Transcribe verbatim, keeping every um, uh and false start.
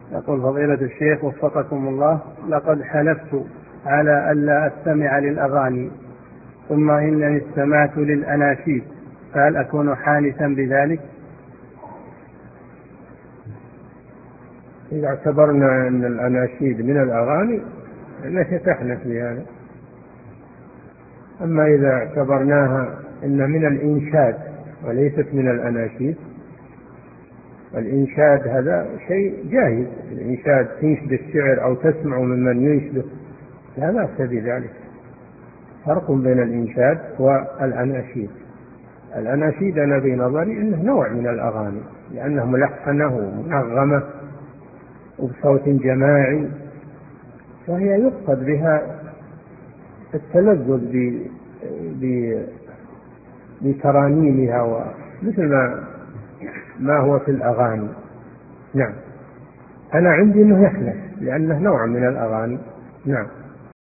يقول فضيلة الشيخ وفقكم الله، لقد حلفت على ألا أستمع للأغاني ثم إنني استمعت للأناشيد، فهل أكون حانثا بذلك؟ إذا اعتبرنا أن الأناشيد من الأغاني أنك تحنث بهذا. أما إذا اعتبرناها أن من الإنشاد وليست من الأناشيد، الإنشاد هذا شيء جاهز، الإنشاد تنشد الشعر أو تسمع ممن ينشده لا بأس بذلك. فرق بين الإنشاد والأناشيد. الأناشيد أنا بنظري أنه نوع من الأغاني لأنه ملحنة ومنغمة وبصوت جماعي، فهي يقصد بها التلذذ بترانيمها ومثل ما ما هو في الأغاني. نعم، أنا عندي أنه يحنث لأنه نوع من الأغاني. نعم.